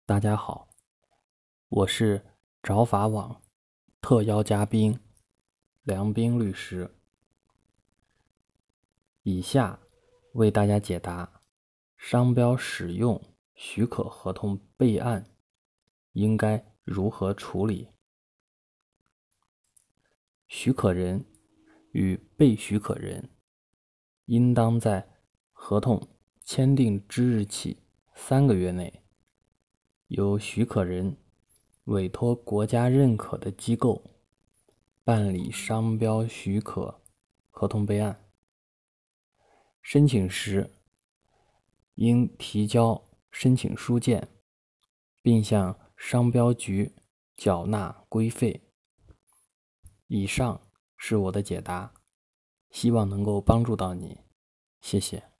大家好，我是找法网特邀嘉宾梁斌律师，以下为大家解答商标使用许可合同备案应该如何处理。许可人与被许可人应当在合同签订之日起3个月内，由许可人委托国家认可的机构办理商标许可合同备案。申请时应提交申请书件，并向商标局缴纳规费。以上是我的解答，希望能够帮助到你，谢谢。